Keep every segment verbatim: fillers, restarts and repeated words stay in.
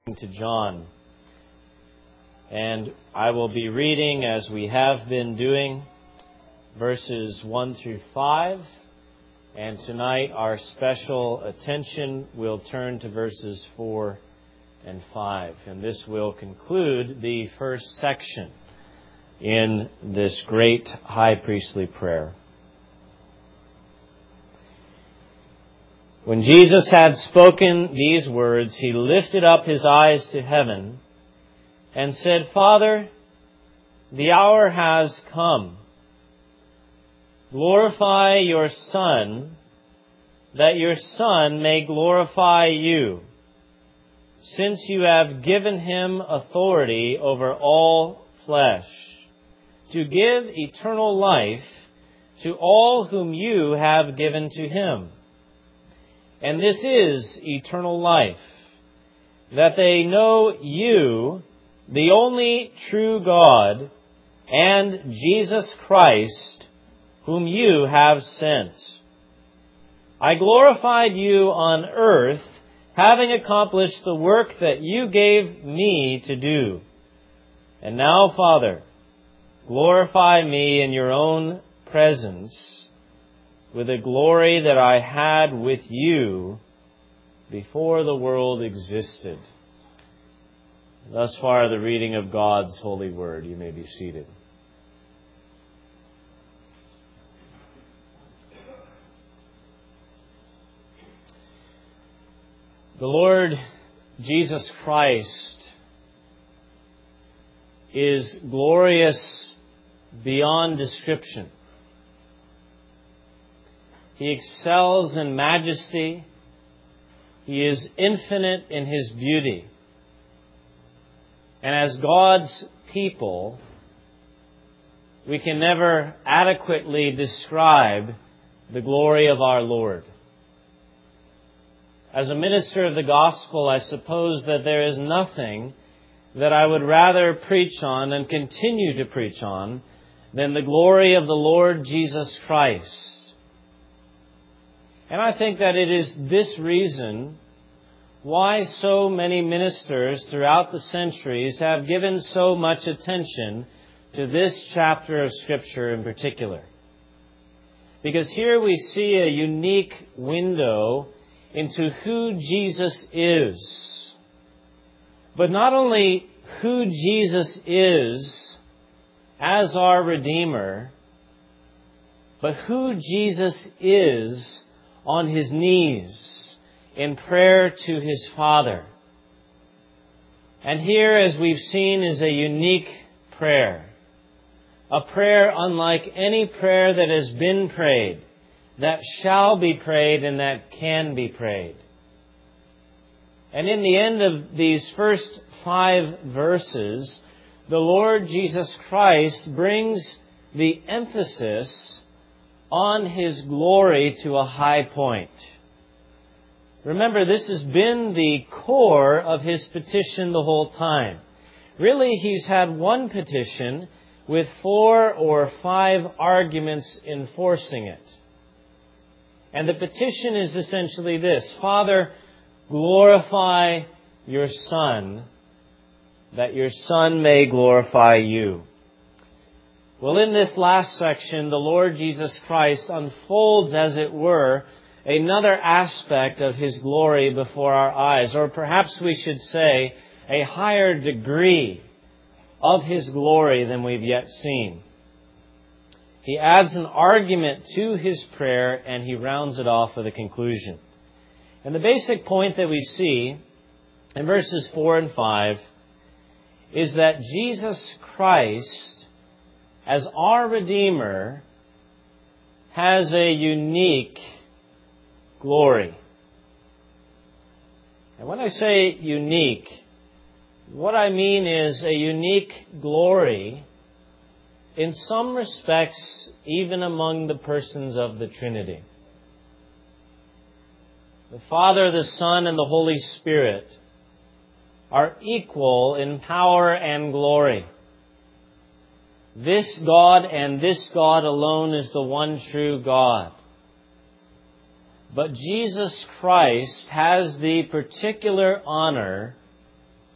to John. And I will be reading, as we have been doing, verses one through five. And tonight our special attention will turn to verses four and five. And this will conclude the first section in this great high priestly prayer. When Jesus had spoken these words, he lifted up his eyes to heaven and said, "Father, the hour has come. Glorify your Son, that your Son may glorify you, since you have given him authority over all flesh, to give eternal life to all whom you have given to him. And this is eternal life, that they know you, the only true God, and Jesus Christ, whom you have sent. I glorified you on earth, having accomplished the work that you gave me to do. And now, Father, glorify me in your own presence, with the glory that I had with you before the world existed." Thus far, the reading of God's holy word. You may be seated. The Lord Jesus Christ is glorious beyond description. He excels in majesty. He is infinite in His beauty. And as God's people, we can never adequately describe the glory of our Lord. As a minister of the gospel, I suppose that there is nothing that I would rather preach on and continue to preach on than the glory of the Lord Jesus Christ. And I think that it is this reason why so many ministers throughout the centuries have given so much attention to this chapter of Scripture in particular. Because here we see a unique window into who Jesus is. But not only who Jesus is as our Redeemer, but who Jesus is on His knees in prayer to His Father. And here, as we've seen, is a unique prayer. A prayer unlike any prayer that has been prayed, that shall be prayed, and that can be prayed. And in the end of these first five verses, the Lord Jesus Christ brings the emphasis on His glory to a high point. Remember, this has been the core of His petition the whole time. Really, He's had one petition with four or five arguments enforcing it. And the petition is essentially this: Father, glorify your Son, that your Son may glorify you. Well, in this last section, the Lord Jesus Christ unfolds, as it were, another aspect of His glory before our eyes, or perhaps we should say a higher degree of His glory than we've yet seen. He adds an argument to His prayer, and He rounds it off with a conclusion. And the basic point that we see in verses four and five is that Jesus Christ, as our Redeemer, has a unique glory. And when I say unique, what I mean is a unique glory in some respects, even among the persons of the Trinity. The Father, the Son, and the Holy Spirit are equal in power and glory. This God and this God alone is the one true God. But Jesus Christ has the particular honor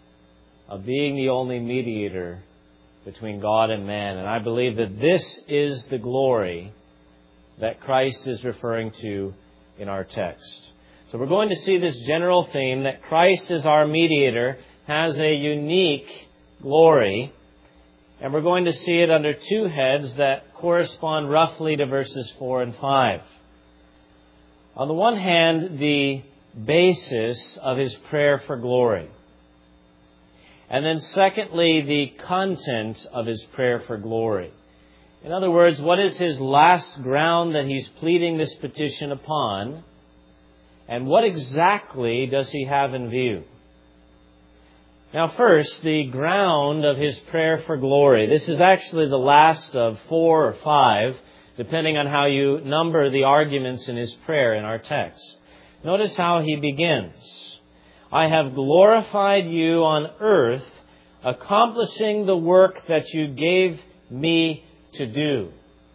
of being the only mediator between God and man. And I believe that this is the glory that Christ is referring to in our text. So we're going to see this general theme that Christ as our mediator has a unique glory. And we're going to see it under two heads that correspond roughly to verses four and five. On the one hand, the basis of His prayer for glory. And then secondly, the content of His prayer for glory. In other words, what is His last ground that He's pleading this petition upon? And what exactly does He have in view? Now first, the ground of His prayer for glory. This is actually the last of four or five, depending on how you number the arguments in His prayer in our text. Notice how He begins. I have glorified you on earth, accomplishing the work that you gave me to do.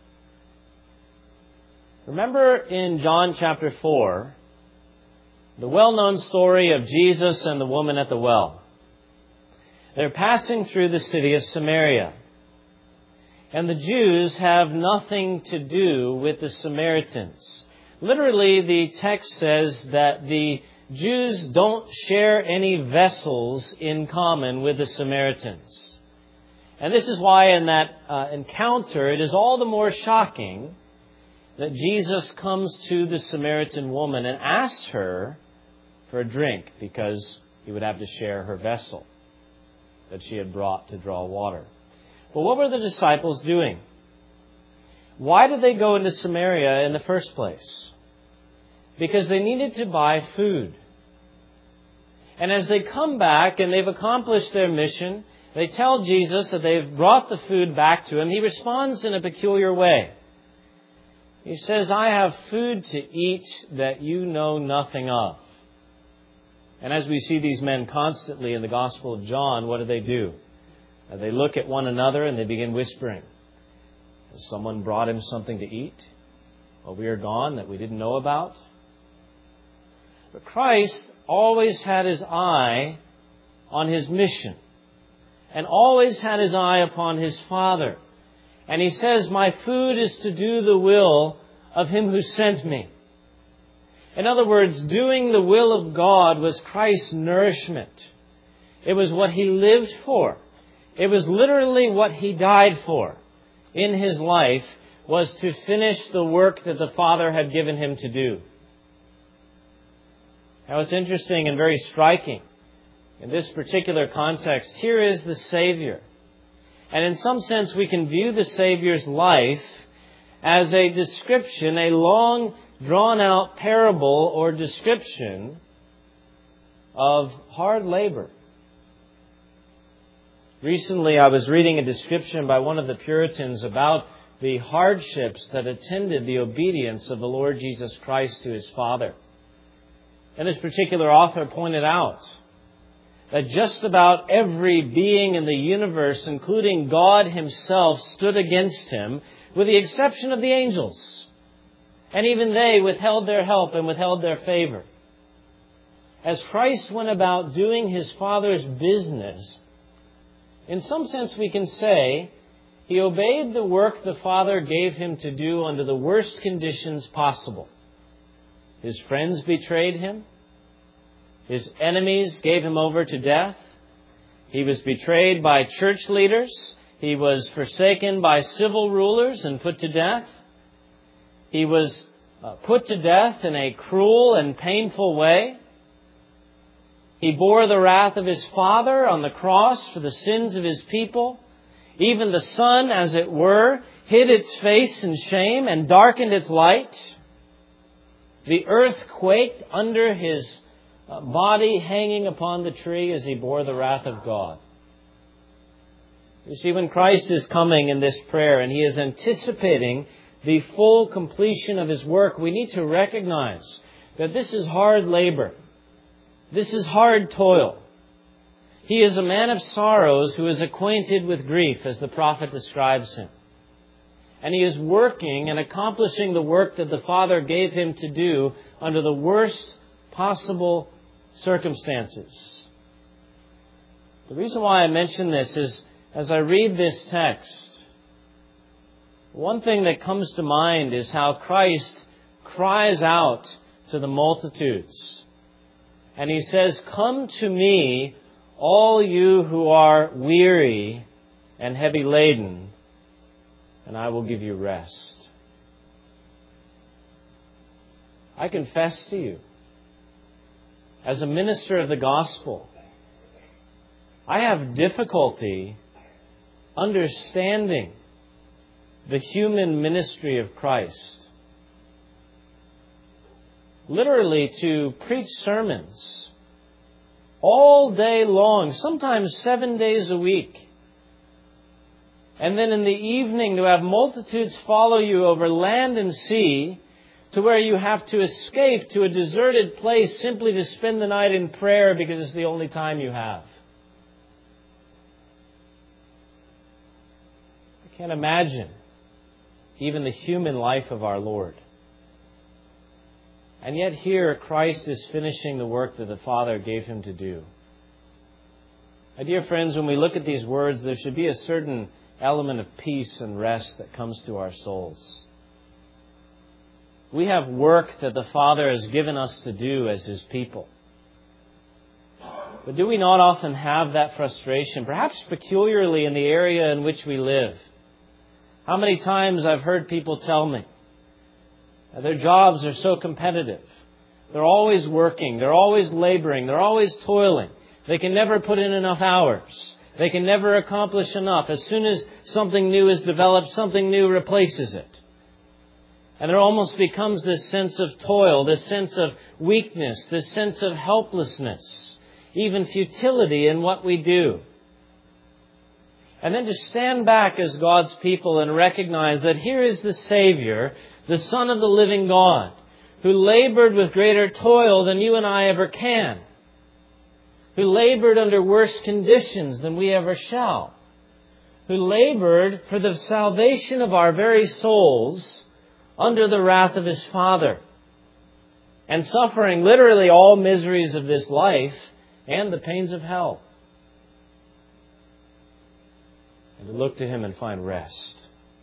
Remember in John chapter four, the well-known story of Jesus and the woman at the well. They're passing through the city of Samaria. And the Jews have nothing to do with the Samaritans. Literally, the text says that the Jews don't share any vessels in common with the Samaritans. And this is why in that uh, encounter, it is all the more shocking that Jesus comes to the Samaritan woman and asks her for a drink because he would have to share her vessel that she had brought to draw water. But what were the disciples doing? Why did they go into Samaria in the first place? Because they needed to buy food. And as they come back and they've accomplished their mission, they tell Jesus that they've brought the food back to Him. He responds in a peculiar way. He says, I have food to eat that you know nothing of. And as we see these men constantly in the Gospel of John, what do they do? Uh, they look at one another and they begin whispering. Has someone brought him something to eat while we are gone that we didn't know about? But Christ always had His eye on His mission and always had His eye upon His Father. And He says, my food is to do the will of Him who sent me. In other words, doing the will of God was Christ's nourishment. It was what He lived for. It was literally what He died for in His life, was to finish the work that the Father had given Him to do. Now it's interesting and very striking. In this particular context, here is the Savior. And in some sense, we can view the Savior's life as a description, a long drawn-out parable or description of hard labor. Recently, I was reading a description by one of the Puritans about the hardships that attended the obedience of the Lord Jesus Christ to His Father. And this particular author pointed out that just about every being in the universe, including God Himself, stood against Him, with the exception of the angels. And even they withheld their help and withheld their favor. As Christ went about doing His Father's business, in some sense we can say He obeyed the work the Father gave Him to do under the worst conditions possible. His friends betrayed Him. His enemies gave Him over to death. He was betrayed by church leaders. He was forsaken by civil rulers and put to death. He was uh, put to death in a cruel and painful way. He bore the wrath of His Father on the cross for the sins of His people. Even the sun, as it were, hid its face in shame and darkened its light. The earth quaked under His uh, body hanging upon the tree as He bore the wrath of God. You see, when Christ is coming in this prayer and He is anticipating the full completion of His work, we need to recognize that this is hard labor. This is hard toil. He is a man of sorrows who is acquainted with grief, as the prophet describes Him. And He is working and accomplishing the work that the Father gave Him to do under the worst possible circumstances. The reason why I mention this is, as I read this text, one thing that comes to mind is how Christ cries out to the multitudes. And He says, "Come to me, all you who are weary and heavy laden, and I will give you rest." I confess to you, as a minister of the gospel, I have difficulty understanding the human ministry of Christ. Literally, to preach sermons all day long, sometimes seven days a week. And then in the evening to have multitudes follow you over land and sea to where you have to escape to a deserted place simply to spend the night in prayer because it's the only time you have. I can't imagine even the human life of our Lord. And yet here Christ is finishing the work that the Father gave Him to do. My dear friends, when we look at these words, there should be a certain element of peace and rest that comes to our souls. We have work that the Father has given us to do as His people. But do we not often have that frustration, perhaps peculiarly in the area in which we live? How many times I've heard people tell me their jobs are so competitive. They're always working. They're always laboring. They're always toiling. They can never put in enough hours. They can never accomplish enough. As soon as something new is developed, something new replaces it. And there almost becomes this sense of toil, this sense of weakness, this sense of helplessness, even futility in what we do. And then to stand back as God's people and recognize that here is the Savior, the Son of the living God, who labored with greater toil than you and I ever can, who labored under worse conditions than we ever shall, who labored for the salvation of our very souls under the wrath of His Father, and suffering literally all miseries of this life and the pains of hell. And to look to Him and find rest.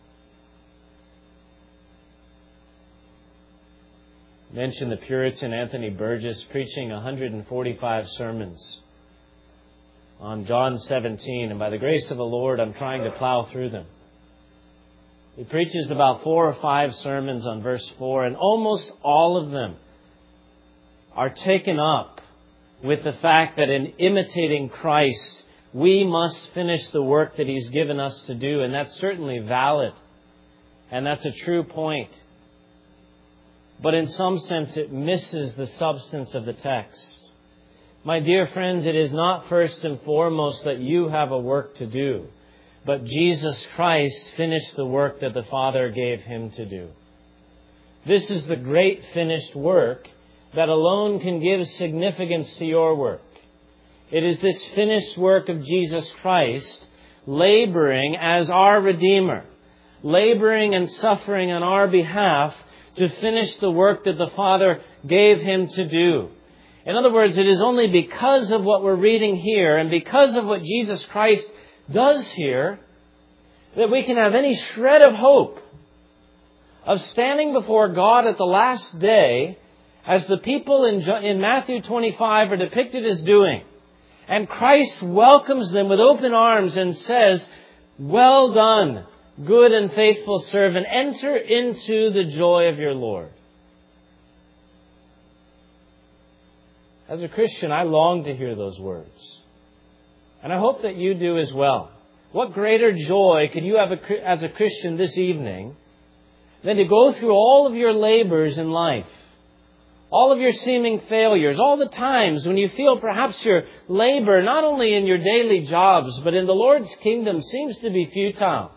I mentioned the Puritan Anthony Burgess preaching one hundred forty-five sermons on John seventeen, and by the grace of the Lord, I'm trying to plow through them. He preaches about four or five sermons on verse four, and almost all of them are taken up with the fact that in imitating Christ, we must finish the work that He's given us to do, and that's certainly valid, and that's a true point. But in some sense, it misses the substance of the text. My dear friends, it is not first and foremost that you have a work to do, but Jesus Christ finished the work that the Father gave Him to do. This is the great finished work that alone can give significance to your work. It is this finished work of Jesus Christ laboring as our Redeemer, laboring and suffering on our behalf to finish the work that the Father gave Him to do. In other words, it is only because of what we're reading here and because of what Jesus Christ does here that we can have any shred of hope of standing before God at the last day as the people in, in Matthew twenty-five are depicted as doing. And Christ welcomes them with open arms and says, "Well done, good and faithful servant. Enter into the joy of your Lord." As a Christian, I long to hear those words. And I hope that you do as well. What greater joy could you have as a Christian this evening than to go through all of your labors in life, all of your seeming failures, all the times when you feel perhaps your labor, not only in your daily jobs, but in the Lord's kingdom, seems to be futile.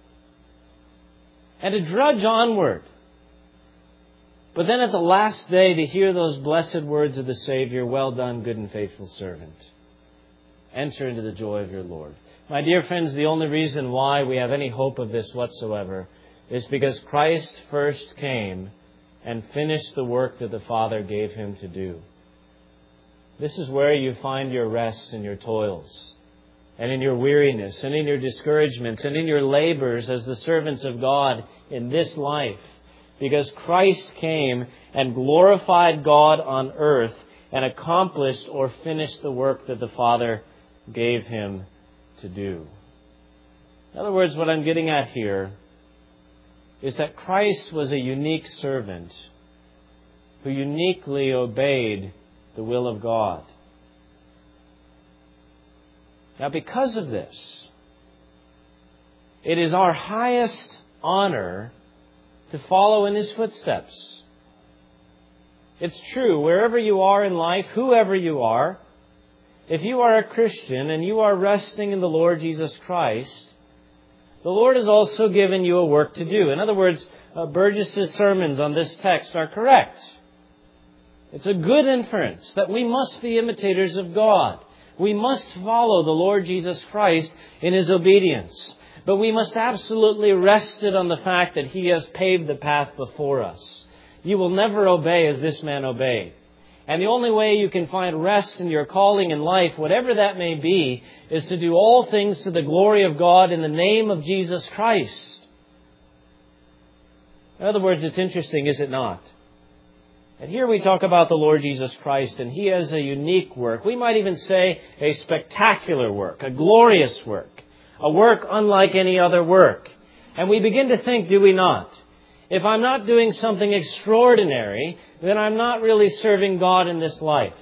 And to drudge onward. But then at the last day to hear those blessed words of the Savior, "Well done, good and faithful servant. Enter into the joy of your Lord." My dear friends, the only reason why we have any hope of this whatsoever is because Christ first came and finished the work that the Father gave Him to do. This is where you find your rest in your toils. and in your weariness and in your discouragements and in your labors as the servants of God in this life. Because Christ came and glorified God on earth and accomplished or finished the work that the Father gave Him to do. In other words, what I'm getting at here is that Christ was a unique servant who uniquely obeyed the will of God. Now, because of this, it is our highest honor to follow in His footsteps. It's true, wherever you are in life, whoever you are, if you are a Christian and you are resting in the Lord Jesus Christ, the Lord has also given you a work to do. In other words, uh, Burgess's sermons on this text are correct. It's a good inference that we must be imitators of God. We must follow the Lord Jesus Christ in His obedience. But we must absolutely rest it on the fact that He has paved the path before us. You will never obey as this man obeyed. And the only way you can find rest in your calling in life, whatever that may be, is to do all things to the glory of God in the name of Jesus Christ. In other words, it's interesting, is it not? And here we talk about the Lord Jesus Christ, and He has a unique work. We might even say a spectacular work, a glorious work, a work unlike any other work. And we begin to think, do we not? If I'm not doing something extraordinary, then I'm not really serving God in this life.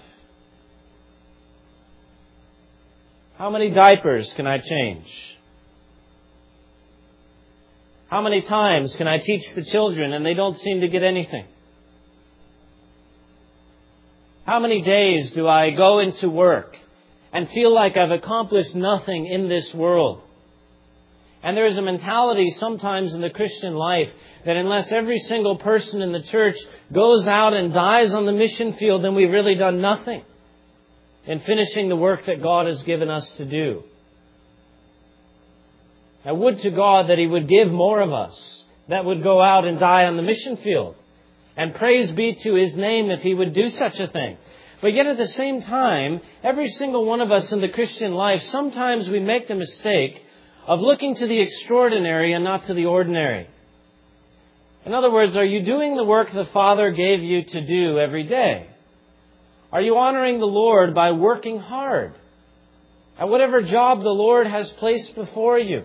How many diapers can I change? How many times can I teach the children and they don't seem to get anything? How many days do I go into work and feel like I've accomplished nothing in this world? And there is a mentality sometimes in the Christian life that unless every single person in the church goes out and dies on the mission field, then we've really done nothing in finishing the work that God has given us to do. I would to God that He would give more of us that would go out and die on the mission field. And praise be to His name if He would do such a thing. But yet at the same time, every single one of us in the Christian life, sometimes we make the mistake of looking to the extraordinary and not to the ordinary. In other words, are you doing the work the Father gave you to do every day? Are you honoring the Lord by working hard at whatever job the Lord has placed before you?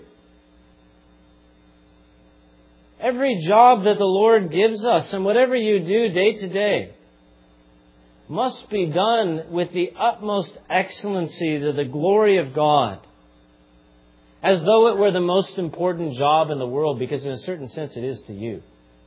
Every job that the Lord gives us and whatever you do day to day must be done with the utmost excellency to the glory of God, as though it were the most important job in the world, because in a certain sense it is to you.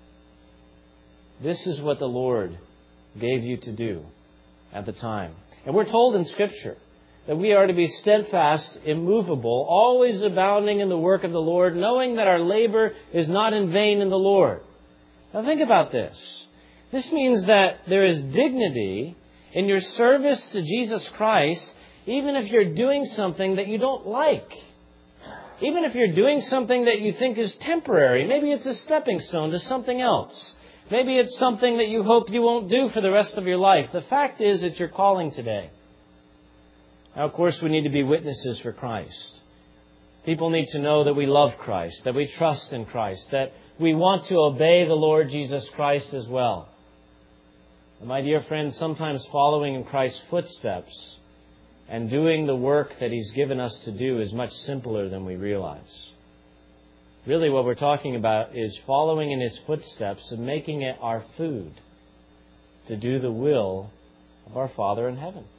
This is what the Lord gave you to do at the time. And we're told in Scripture that we are to be steadfast, immovable, always abounding in the work of the Lord, knowing that our labor is not in vain in the Lord. Now think about this. This means that there is dignity in your service to Jesus Christ, even if you're doing something that you don't like. Even if you're doing something that you think is temporary. Maybe it's a stepping stone to something else. Maybe it's something that you hope you won't do for the rest of your life. The fact is, it's your calling today. Now, of course, we need to be witnesses for Christ. People need to know that we love Christ, that we trust in Christ, that we want to obey the Lord Jesus Christ as well. And my dear friends, sometimes following in Christ's footsteps and doing the work that He's given us to do is much simpler than we realize. Really, what we're talking about is following in His footsteps and making it our food to do the will of our Father in heaven.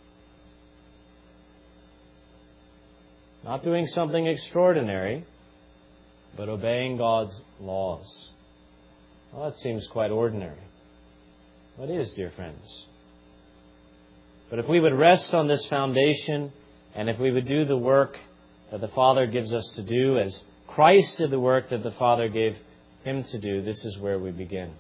Not doing something extraordinary, but obeying God's laws. Well, that seems quite ordinary. Well, it is, dear friends. But if we would rest on this foundation, and if we would do the work that the Father gives us to do, as Christ did the work that the Father gave Him to do, this is where we begin.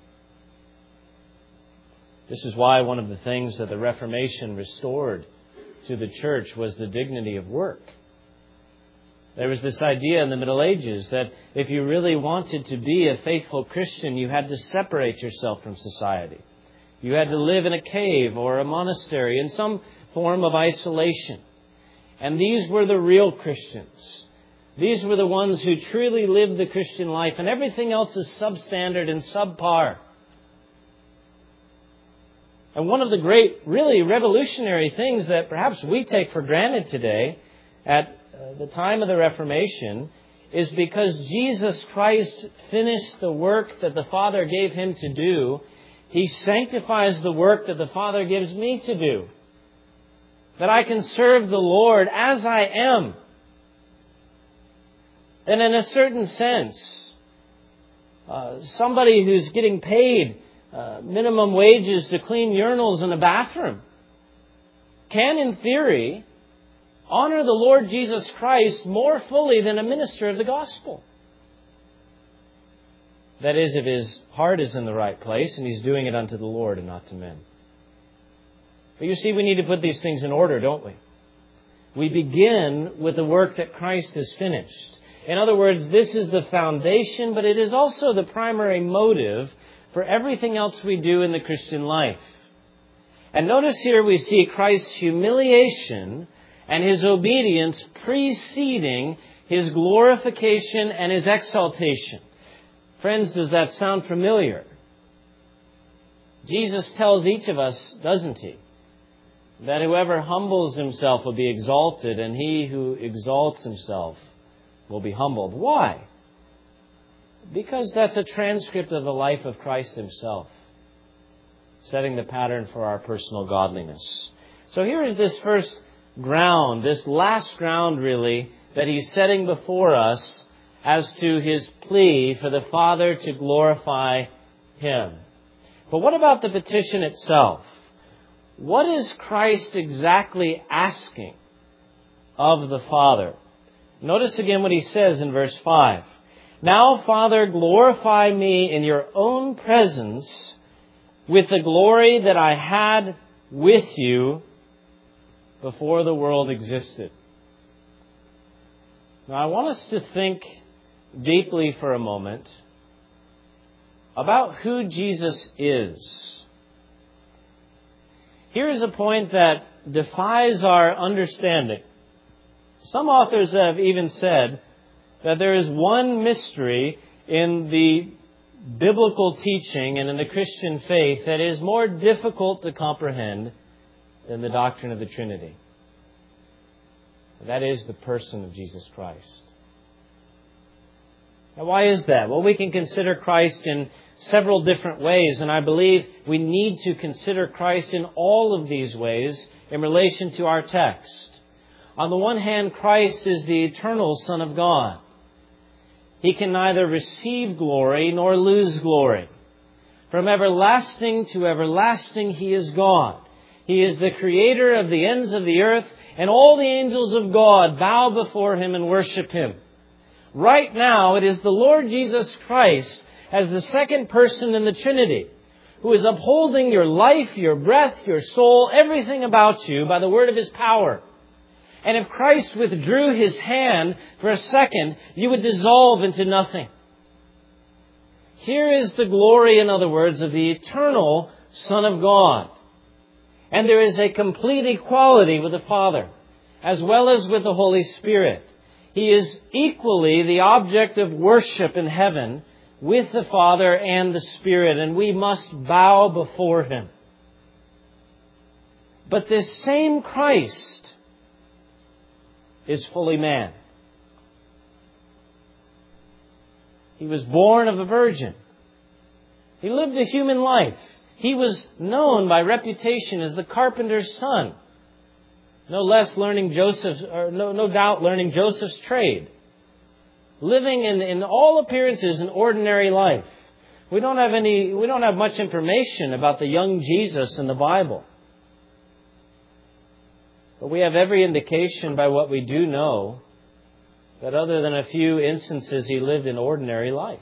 This is why one of the things that the Reformation restored to the church was the dignity of work. There was this idea in the Middle Ages that if you really wanted to be a faithful Christian, you had to separate yourself from society. You had to live in a cave or a monastery in some form of isolation. And these were the real Christians. These were the ones who truly lived the Christian life, and everything else is substandard and subpar. And one of the great, really revolutionary things that perhaps we take for granted today at the time of the Reformation is because Jesus Christ finished the work that the Father gave Him to do, He sanctifies the work that the Father gives me to do. That I can serve the Lord as I am. And in a certain sense, uh, somebody who's getting paid uh, minimum wages to clean urinals in a bathroom can, in theory, honor the Lord Jesus Christ more fully than a minister of the gospel. That is, if his heart is in the right place and he's doing it unto the Lord and not to men. But you see, we need to put these things in order, don't we? We begin with the work that Christ has finished. In other words, this is the foundation, but it is also the primary motive for everything else we do in the Christian life. And notice here we see Christ's humiliation and His obedience preceding His glorification and His exaltation. Friends, does that sound familiar? Jesus tells each of us, doesn't He, that whoever humbles himself will be exalted, and he who exalts himself will be humbled. Why? Because that's a transcript of the life of Christ Himself, setting the pattern for our personal godliness. So here is this first ground, this last ground really, that He's setting before us as to His plea for the Father to glorify Him. But what about the petition itself? What is Christ exactly asking of the Father? Notice again what He says in verse five. Now, Father, glorify me in your own presence with the glory that I had with you before the world existed. Now, I want us to think deeply for a moment about who Jesus is. Here is a point that defies our understanding. Some authors have even said that there is one mystery in the biblical teaching and in the Christian faith that is more difficult to comprehend than the doctrine of the Trinity. That is the person of Jesus Christ. Now, why is that? Well, we can consider Christ in several different ways, and I believe we need to consider Christ in all of these ways in relation to our text. On the one hand, Christ is the eternal Son of God. He can neither receive glory nor lose glory. From everlasting to everlasting, He is God. He is the Creator of the ends of the earth, and all the angels of God bow before Him and worship Him. Right now, it is the Lord Jesus Christ as the second person in the Trinity who is upholding your life, your breath, your soul, everything about you by the word of His power. And if Christ withdrew His hand for a second, you would dissolve into nothing. Here is the glory, in other words, of the eternal Son of God. And there is a complete equality with the Father, as well as with the Holy Spirit. He is equally the object of worship in heaven with the Father and the Spirit, and we must bow before Him. But this same Christ is fully man. He was born of a virgin. He lived a human life. He was known by reputation as the carpenter's son. No less learning Joseph's, or no, no doubt learning Joseph's trade. Living in, in all appearances an ordinary life. We don't have any, we don't have much information about the young Jesus in the Bible. But we have every indication by what we do know that other than a few instances, He lived an ordinary life.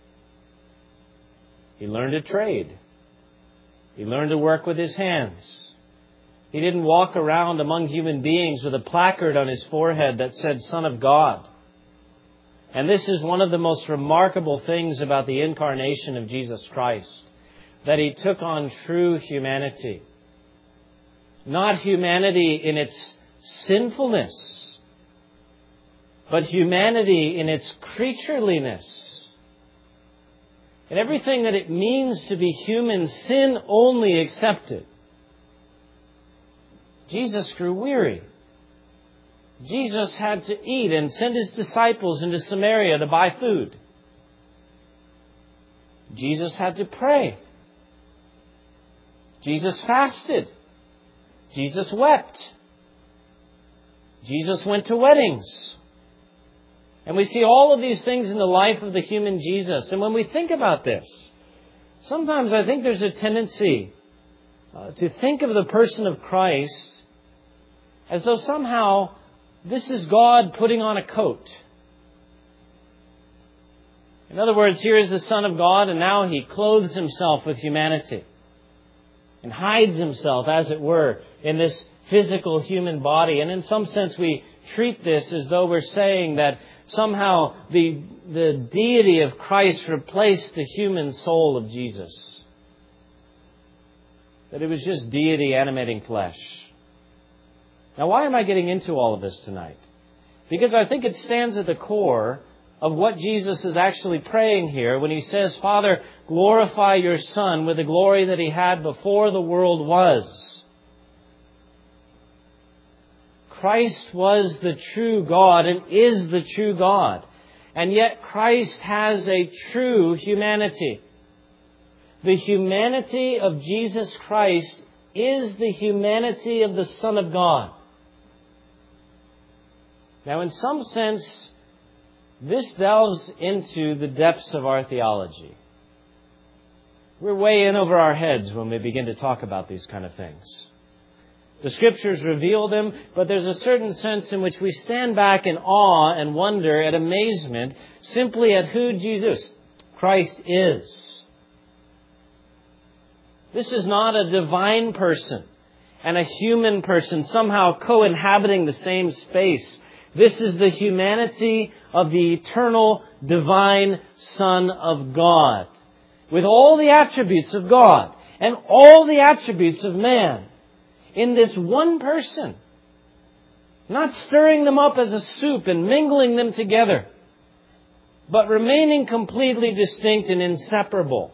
He learned a trade. He learned to work with His hands. He didn't walk around among human beings with a placard on His forehead that said, Son of God. And this is one of the most remarkable things about the incarnation of Jesus Christ, that He took on true humanity. Not humanity in its sinfulness, but humanity in its creatureliness. And everything that it means to be human, sin only accepted. Jesus grew weary. Jesus had to eat and send His disciples into Samaria to buy food. Jesus had to pray. Jesus fasted. Jesus wept. Jesus went to weddings. And we see all of these things in the life of the human Jesus. And when we think about this, sometimes I think there's a tendency uh, to think of the person of Christ as though somehow this is God putting on a coat. In other words, here is the Son of God, and now He clothes Himself with humanity and hides Himself, as it were, in this physical human body. And in some sense, we treat this as though we're saying that somehow the, the deity of Christ replaced the human soul of Jesus. That it was just deity animating flesh. Now, why am I getting into all of this tonight? Because I think it stands at the core of what Jesus is actually praying here when He says, Father, glorify your Son with the glory that He had before the world was. Christ was the true God and is the true God. And yet Christ has a true humanity. The humanity of Jesus Christ is the humanity of the Son of God. Now, in some sense, this delves into the depths of our theology. We're way in over our heads when we begin to talk about these kind of things. The Scriptures reveal them, but there's a certain sense in which we stand back in awe and wonder at amazement simply at who Jesus Christ is. This is not a divine person and a human person somehow co-inhabiting the same space. This is the humanity of the eternal, divine Son of God, with all the attributes of God and all the attributes of man in this one person, not stirring them up as a soup and mingling them together, but remaining completely distinct and inseparable.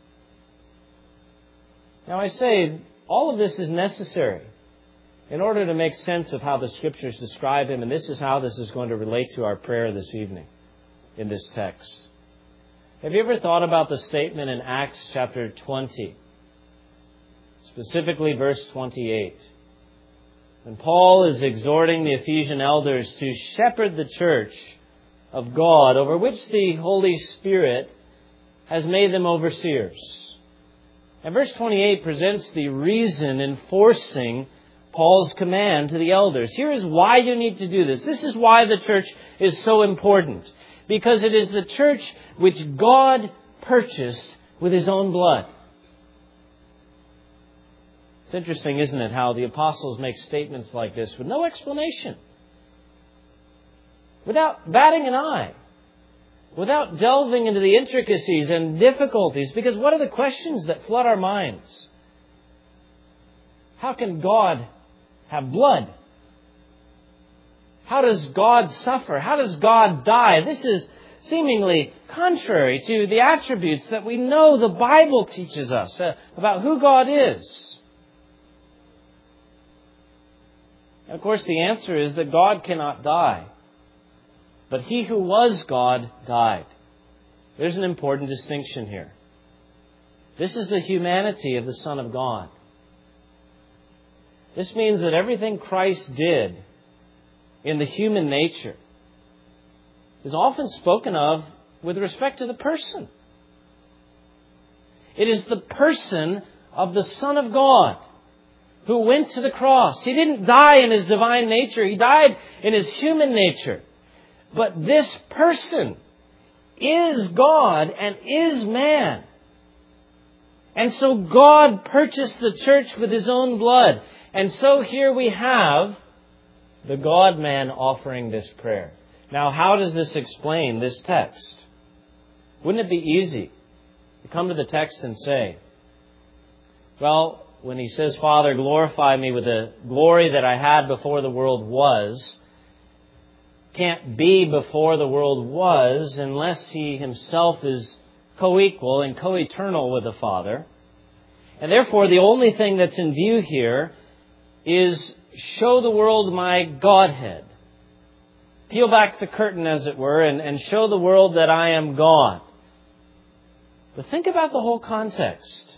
Now, I say all of this is necessary in order to make sense of how the Scriptures describe Him, and this is how this is going to relate to our prayer this evening in this text. Have you ever thought about the statement in Acts chapter twenty, specifically verse twenty-eight, when Paul is exhorting the Ephesian elders to shepherd the church of God, over which the Holy Spirit has made them overseers? And verse twenty-eight presents the reason enforcing Paul's command to the elders. Here is why you need to do this. This is why the church is so important. Because it is the church which God purchased with His own blood. It's interesting, isn't it, how the apostles make statements like this with no explanation. Without batting an eye. Without delving into the intricacies and difficulties. Because what are the questions that flood our minds? How can God have blood? How does God suffer? How does God die? This is seemingly contrary to the attributes that we know the Bible teaches us uh, about who God is. And of course, the answer is that God cannot die. But He who was God died. There's an important distinction here. This is the humanity of the Son of God. This means that everything Christ did in the human nature is often spoken of with respect to the person. It is the person of the Son of God who went to the cross. He didn't die in His divine nature. He died in His human nature. But this person is God and is man. And so God purchased the church with His own blood. And so here we have the God-man offering this prayer. Now, how does this explain this text? Wouldn't it be easy to come to the text and say, well, when He says, Father, glorify me with the glory that I had before the world was, can't be before the world was unless He Himself is co-equal and co-eternal with the Father. And therefore, the only thing that's in view here is show the world my Godhead. Peel back the curtain, as it were, and, and show the world that I am God. But think about the whole context.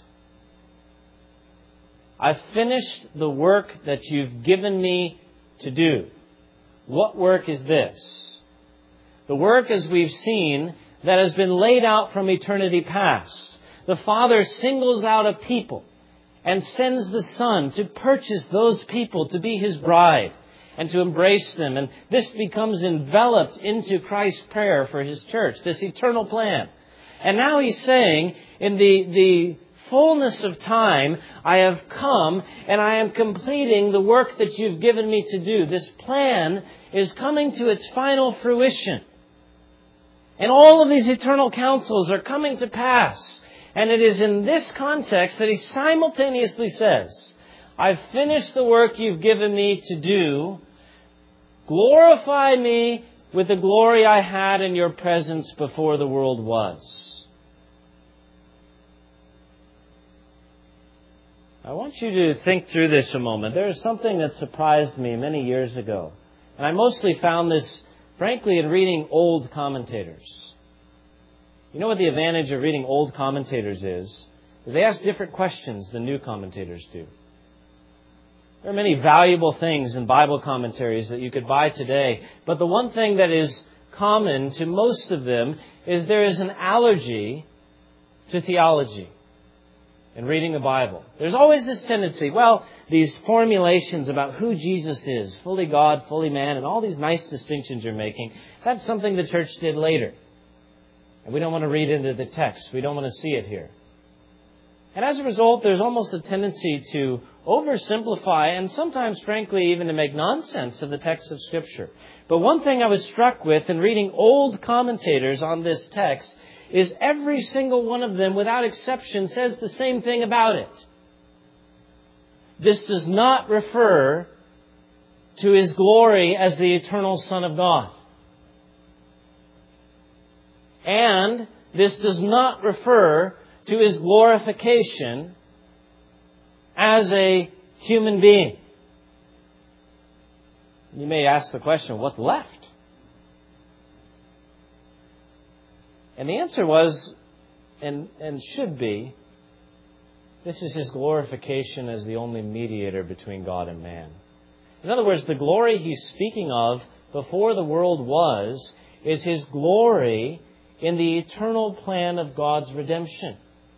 I've finished the work that you've given me to do. What work is this? The work, as we've seen, that has been laid out from eternity past. The Father singles out a people and sends the Son to purchase those people to be His bride and to embrace them. And this becomes enveloped into Christ's prayer for His church, this eternal plan. And now He's saying, in the, the fullness of time, I have come and I am completing the work that you've given me to do. This plan is coming to its final fruition. And all of these eternal counsels are coming to pass. And it is in this context that He simultaneously says, I've finished the work you've given me to do. Glorify me with the glory I had in your presence before the world was. I want you to think through this a moment. There is something that surprised me many years ago. And I mostly found this, frankly, in reading old commentators. You know what the advantage of reading old commentators is? They ask different questions than new commentators do. There are many valuable things in Bible commentaries that you could buy today. But the one thing that is common to most of them is there is an allergy to theology in reading the Bible. There's always this tendency, well, these formulations about who Jesus is, fully God, fully man, and all these nice distinctions you're making, that's something the church did later. And we don't want to read into the text. We don't want to see it here. And as a result, there's almost a tendency to oversimplify and sometimes, frankly, even to make nonsense of the text of Scripture. But one thing I was struck with in reading old commentators on this text is every single one of them, without exception, says the same thing about it. This does not refer to His glory as the eternal Son of God. And this does not refer to His glorification as a human being. You may ask the question, what's left? And the answer was, and, and should be, this is His glorification as the only mediator between God and man. In other words, the glory He's speaking of before the world was is His glory in the eternal plan of God's redemption.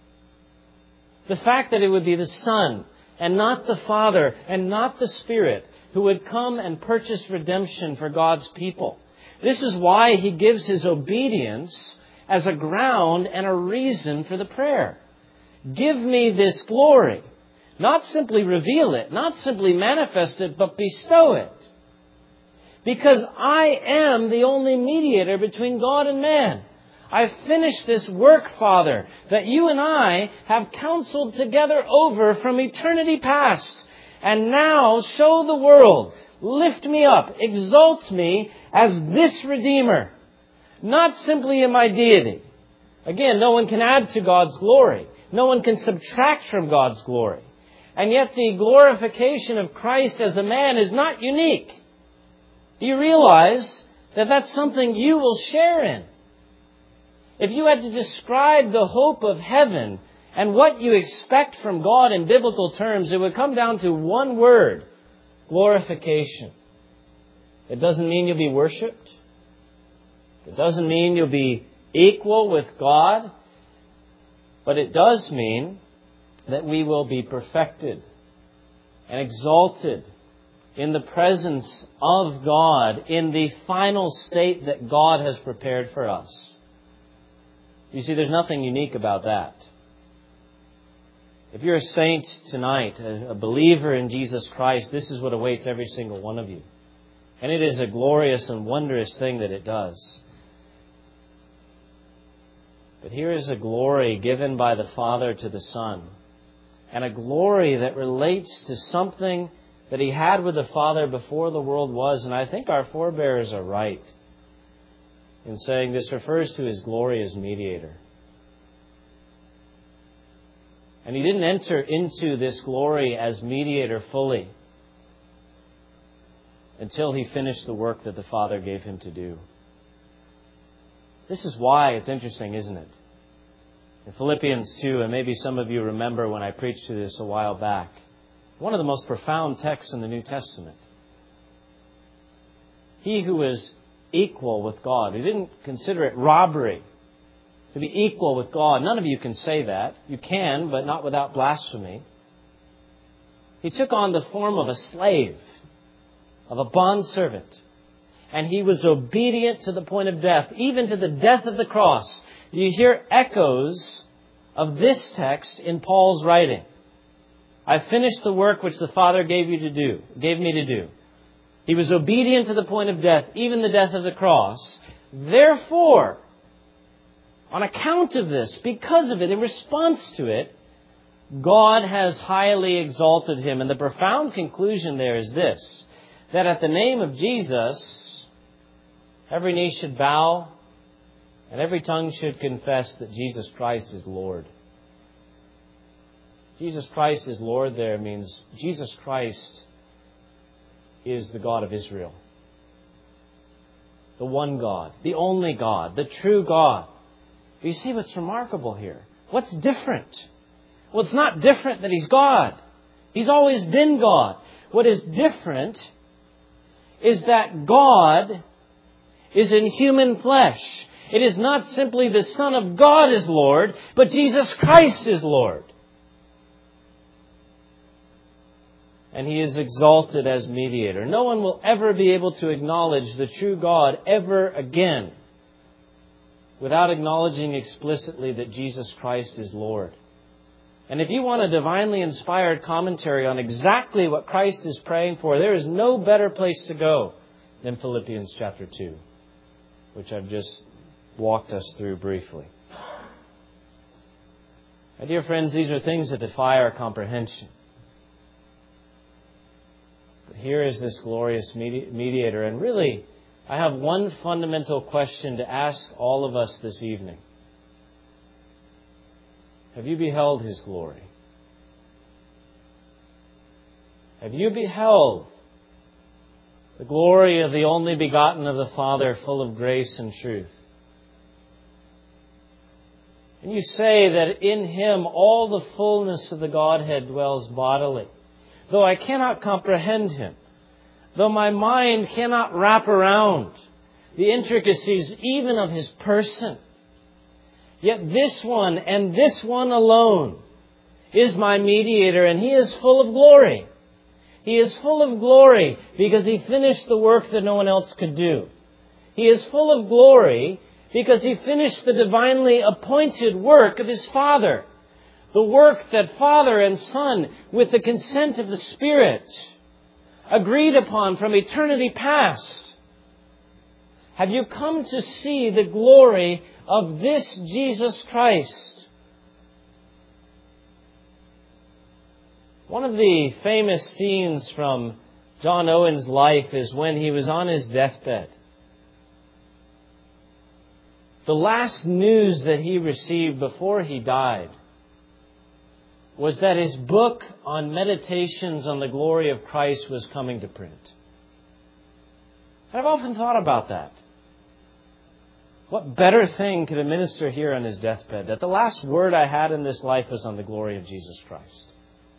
The fact that it would be the Son and not the Father and not the Spirit who would come and purchase redemption for God's people. This is why He gives His obedience as a ground and a reason for the prayer. Give me this glory. Not simply reveal it, not simply manifest it, but bestow it. Because I am the only mediator between God and man. I've finished this work, Father, that you and I have counseled together over from eternity past. And now show the world, lift me up, exalt me as this Redeemer. Not simply in my deity. Again, no one can add to God's glory. No one can subtract from God's glory. And yet the glorification of Christ as a man is not unique. Do you realize that that's something you will share in? If you had to describe the hope of heaven and what you expect from God in biblical terms, it would come down to one word: glorification. It doesn't mean you'll be worshipped. It doesn't mean you'll be equal with God. But it does mean that we will be perfected and exalted in the presence of God in the final state that God has prepared for us. You see, there's nothing unique about that. If you're a saint tonight, a believer in Jesus Christ, this is what awaits every single one of you. And it is a glorious and wondrous thing that it does. But here is a glory given by the Father to the Son. and a glory that relates to something that He had with the Father before the world was. And I think our forebears are right in saying this refers to His glory as mediator. And He didn't enter into this glory as mediator fully until He finished the work that the Father gave Him to do. This is why it's interesting, isn't it? In Philippians two, and maybe some of you remember when I preached to this a while back, one of the most profound texts in the New Testament. He who is equal with God, He didn't consider it robbery to be equal with God. None of you can say that. You can, but not without blasphemy. He took on the form of a slave, of a bondservant. And He was obedient to the point of death, even to the death of the cross. Do you hear echoes of this text in Paul's writing? I finished the work which the Father gave you to do, gave me to do. He was obedient to the point of death, even the death of the cross. Therefore, on account of this, because of it, in response to it, God has highly exalted Him. And the profound conclusion there is this, that at the name of Jesus, every knee should bow and every tongue should confess that Jesus Christ is Lord. Jesus Christ is Lord there means Jesus Christ is the God of Israel. The one God, the only God, the true God. You see what's remarkable here? What's different? Well, it's not different that He's God. He's always been God. What is different is that God is in human flesh. It is not simply the Son of God is Lord, but Jesus Christ is Lord. And He is exalted as mediator. No one will ever be able to acknowledge the true God ever again without acknowledging explicitly that Jesus Christ is Lord. And if you want a divinely inspired commentary on exactly what Christ is praying for, there is no better place to go than Philippians chapter two, which I've just walked us through briefly. My dear friends, these are things that defy our comprehension. But here is this glorious medi- mediator. And really, I have one fundamental question to ask all of us this evening. Have you beheld His glory? Have you beheld the glory of the only begotten of the Father, full of grace and truth? And you say that in Him all the fullness of the Godhead dwells bodily. Though I cannot comprehend Him, though my mind cannot wrap around the intricacies even of His person, yet this one and this one alone is my mediator, and He is full of glory. He is full of glory because He finished the work that no one else could do. He is full of glory because He finished the divinely appointed work of His Father. The work that Father and Son, with the consent of the Spirit, agreed upon from eternity past. Have you come to see the glory of this Jesus Christ? One of the famous scenes from John Owen's life is when he was on his deathbed. The last news that he received before he died was that his book on meditations on the glory of Christ was coming to print. I've often thought about that. What better thing could a minister hear on his deathbed? That the last word I had in this life was on the glory of Jesus Christ.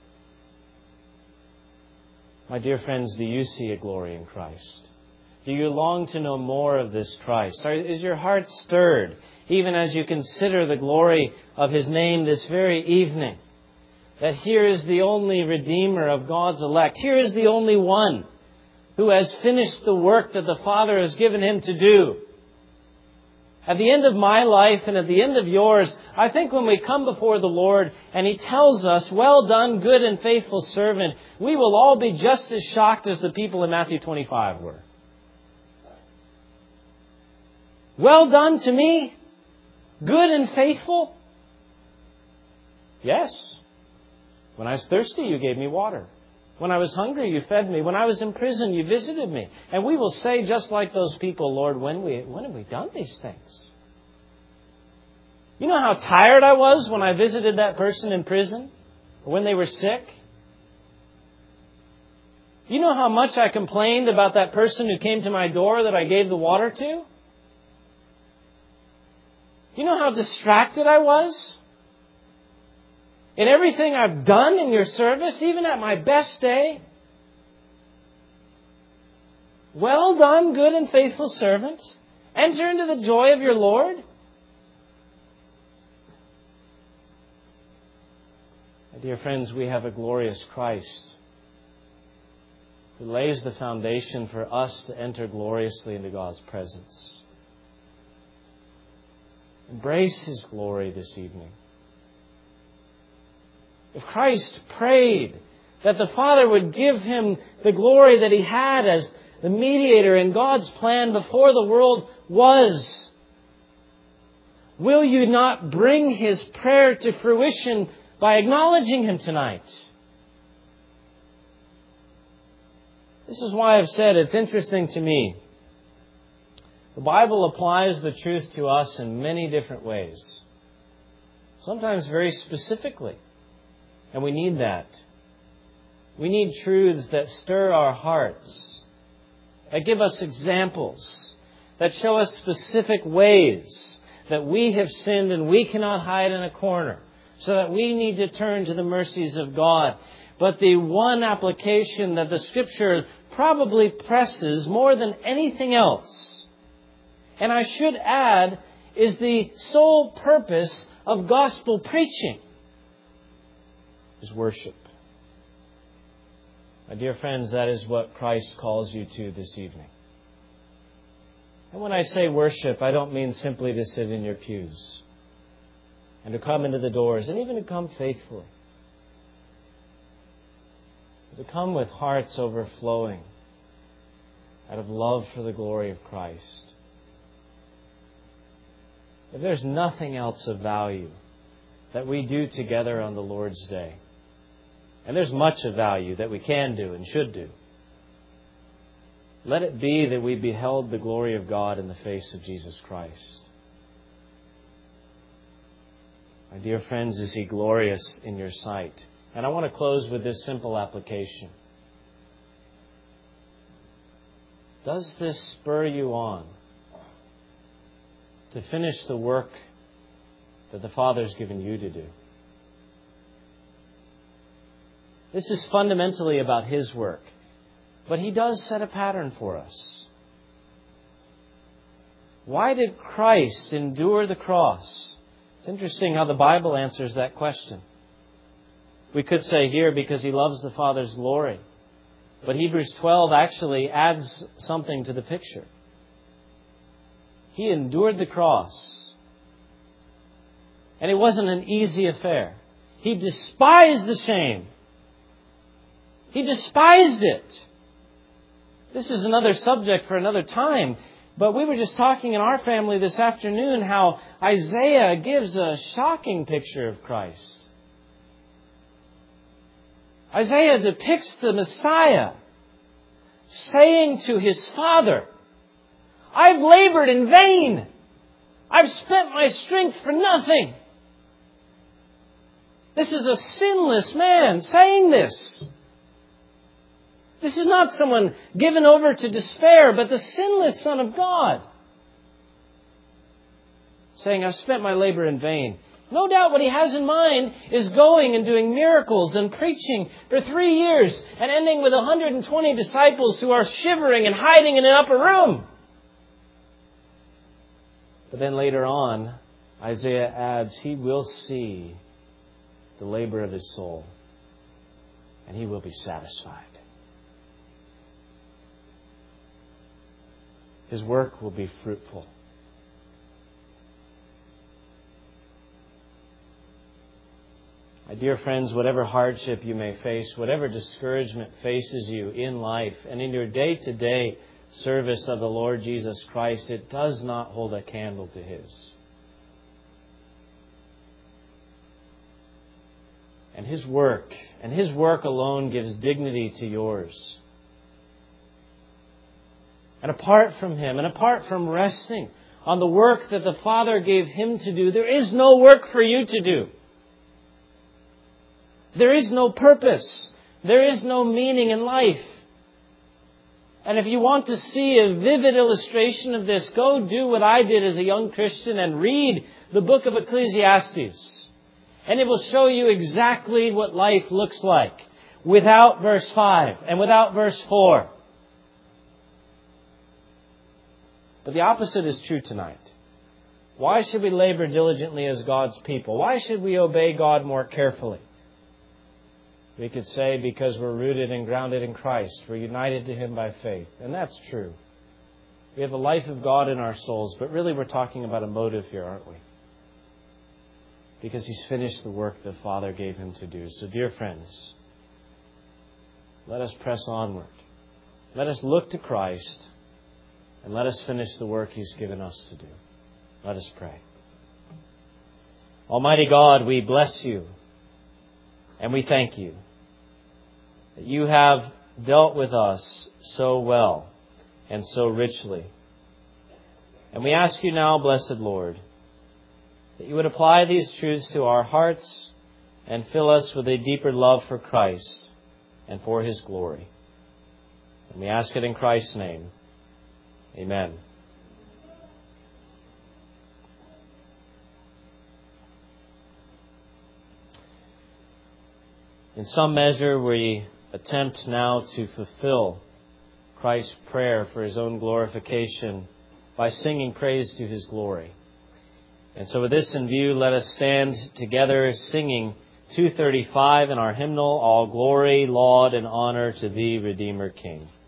My dear friends, do you see a glory in Christ? Do you long to know more of this Christ? Is your heart stirred, even as you consider the glory of His name this very evening? That here is the only Redeemer of God's elect. Here is the only one who has finished the work that the Father has given Him to do. At the end of my life and at the end of yours, I think when we come before the Lord and He tells us, well done, good and faithful servant, we will all be just as shocked as the people in Matthew twenty-five were. Well done to me, good and faithful? Yes. When I was thirsty, you gave me water. When I was hungry, you fed me. When I was in prison, you visited me. And we will say, just like those people, Lord, when we when have we done these things? You know how tired I was when I visited that person in prison? Or when they were sick? You know how much I complained about that person who came to my door that I gave the water to? You know how distracted I was? In everything I've done in your service, even at my best day? Well done, good and faithful servant. Enter into the joy of your Lord. My dear friends, we have a glorious Christ who lays the foundation for us to enter gloriously into God's presence. Embrace His glory this evening. If Christ prayed that the Father would give Him the glory that He had as the mediator in God's plan before the world was, will you not bring His prayer to fruition by acknowledging Him tonight? This is why I've said it's interesting to me. The Bible applies the truth to us in many different ways. Sometimes very specifically. And we need that. We need truths that stir our hearts, that give us examples, that show us specific ways that we have sinned and we cannot hide in a corner, so that we need to turn to the mercies of God. But the one application that the Scripture probably presses more than anything else, and I should add, is the sole purpose of gospel preaching, is worship. My dear friends, that is what Christ calls you to this evening. And when I say worship, I don't mean simply to sit in your pews and to come into the doors and even to come faithfully. But to come with hearts overflowing out of love for the glory of Christ. If there's nothing else of value that we do together on the Lord's Day, and there's much of value that we can do and should do, let it be that we beheld the glory of God in the face of Jesus Christ. My dear friends, is He glorious in your sight? And I want to close with this simple application. Does this spur you on to finish the work that the Father's given you to do? This is fundamentally about His work. But He does set a pattern for us. Why did Christ endure the cross? It's interesting how the Bible answers that question. We could say here, because He loves the Father's glory. But Hebrews twelve actually adds something to the picture. He endured the cross. And it wasn't an easy affair. He despised the shame. He despised it. This is another subject for another time. But we were just talking in our family this afternoon how Isaiah gives a shocking picture of Christ. Isaiah depicts the Messiah saying to his Father, I've labored in vain. I've spent my strength for nothing. This is a sinless man saying this. This is not someone given over to despair, but the sinless Son of God saying, I've spent my labor in vain. No doubt what he has in mind is going and doing miracles and preaching for three years and ending with one hundred twenty disciples who are shivering and hiding in an upper room. But then later on, Isaiah adds, he will see the labor of his soul and he will be satisfied. His work will be fruitful. My dear friends, whatever hardship you may face, whatever discouragement faces you in life and in your day-to-day service of the Lord Jesus Christ, it does not hold a candle to His. and His work, and His work alone gives dignity to yours. And apart from Him, and apart from resting on the work that the Father gave Him to do, there is no work for you to do. There is no purpose. There is no meaning in life. And if you want to see a vivid illustration of this, go do what I did as a young Christian and read the book of Ecclesiastes. And it will show you exactly what life looks like without verse five and without verse four. But the opposite is true tonight. Why should we labor diligently as God's people? Why should we obey God more carefully? We could say because we're rooted and grounded in Christ. We're united to Him by faith. And that's true. We have the life of God in our souls. But really we're talking about a motive here, aren't we? Because He's finished the work the Father gave Him to do. So dear friends, let us press onward. Let us look to Christ. And let us finish the work He's given us to do. Let us pray. Almighty God, we bless You. And we thank You that You have dealt with us so well and so richly. And we ask You now, blessed Lord, that You would apply these truths to our hearts and fill us with a deeper love for Christ and for His glory. And we ask it in Christ's name. Amen. In some measure, we attempt now to fulfill Christ's prayer for His own glorification by singing praise to His glory. And so with this in view, let us stand together singing two thirty-five in our hymnal, All Glory, Laud, and Honor to Thee, Redeemer King.